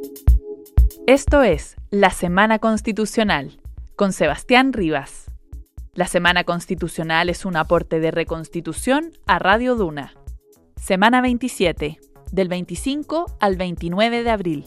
Esto es La Semana Constitucional, con Sebastián Rivas. La Semana Constitucional es un aporte de Reconstitución a Radio Duna. Semana 27, del 25 al 29 de abril.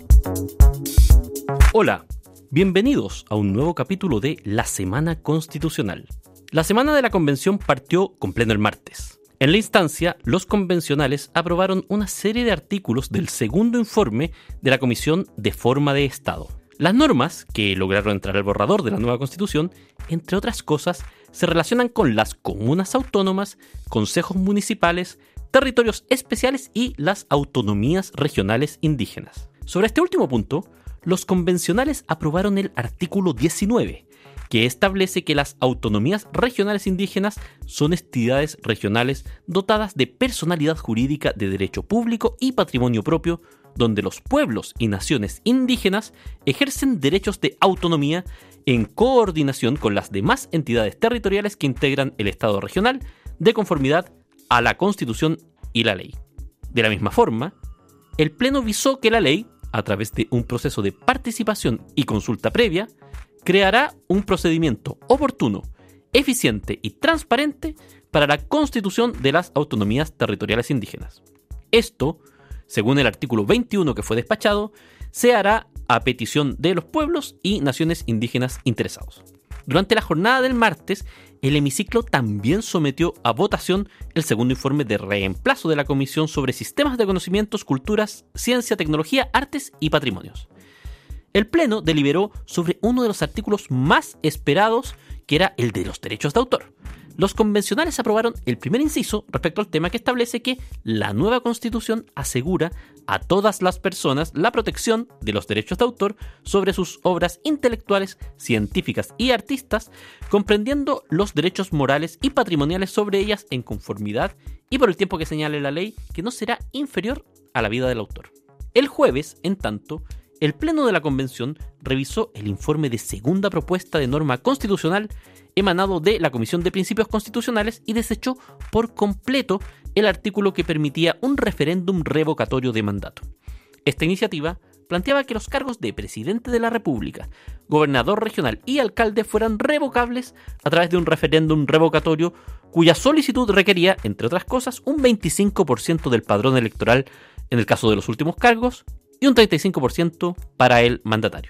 Hola, bienvenidos a un nuevo capítulo de La Semana Constitucional. La semana de la convención partió con pleno el martes. En la instancia, los convencionales aprobaron una serie de artículos del segundo informe de la Comisión de Forma de Estado. Las normas, que lograron entrar al borrador de la nueva Constitución, entre otras cosas, se relacionan con las comunas autónomas, consejos municipales, territorios especiales y las autonomías regionales indígenas. Sobre este último punto, los convencionales aprobaron el artículo 19, que establece que las autonomías regionales indígenas son entidades regionales dotadas de personalidad jurídica de derecho público y patrimonio propio, donde los pueblos y naciones indígenas ejercen derechos de autonomía en coordinación con las demás entidades territoriales que integran el Estado regional, de conformidad a la Constitución y la ley. De la misma forma, el Pleno visó que la ley, a través de un proceso de participación y consulta previa, creará un procedimiento oportuno, eficiente y transparente para la constitución de las autonomías territoriales indígenas. Esto, según el artículo 21 que fue despachado, se hará a petición de los pueblos y naciones indígenas interesados. Durante la jornada del martes, el hemiciclo también sometió a votación el segundo informe de reemplazo de la Comisión sobre Sistemas de Conocimientos, Culturas, Ciencia, Tecnología, Artes y Patrimonios. El Pleno deliberó sobre uno de los artículos más esperados, que era el de los derechos de autor. Los convencionales aprobaron el primer inciso respecto al tema que establece que la nueva Constitución asegura a todas las personas la protección de los derechos de autor sobre sus obras intelectuales, científicas y artistas, comprendiendo los derechos morales y patrimoniales sobre ellas en conformidad y por el tiempo que señale la ley, que no será inferior a la vida del autor. El jueves, en tanto, el Pleno de la Convención revisó el informe de segunda propuesta de norma constitucional emanado de la Comisión de Principios Constitucionales y desechó por completo el artículo que permitía un referéndum revocatorio de mandato. Esta iniciativa planteaba que los cargos de presidente de la República, gobernador regional y alcalde fueran revocables a través de un referéndum revocatorio cuya solicitud requería, entre otras cosas, un 25% del padrón electoral en el caso de los últimos cargos y un 35% para el mandatario.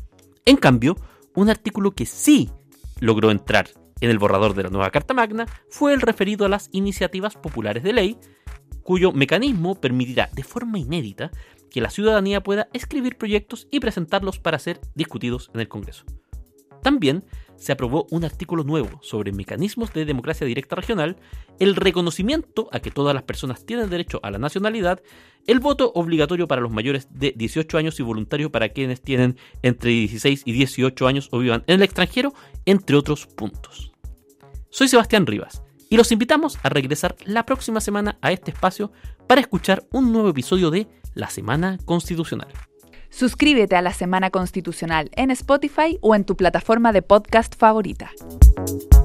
En cambio, un artículo que sí logró entrar en el borrador de la nueva Carta Magna fue el referido a las iniciativas populares de ley, cuyo mecanismo permitirá de forma inédita que la ciudadanía pueda escribir proyectos y presentarlos para ser discutidos en el Congreso. También se aprobó un artículo nuevo sobre mecanismos de democracia directa regional, el reconocimiento a que todas las personas tienen derecho a la nacionalidad, el voto obligatorio para los mayores de 18 años y voluntario para quienes tienen entre 16 y 18 años o vivan en el extranjero, entre otros puntos. Soy Sebastián Rivas y los invitamos a regresar la próxima semana a este espacio para escuchar un nuevo episodio de La Semana Constitucional. Suscríbete a La Semana Constitucional en Spotify o en tu plataforma de podcast favorita.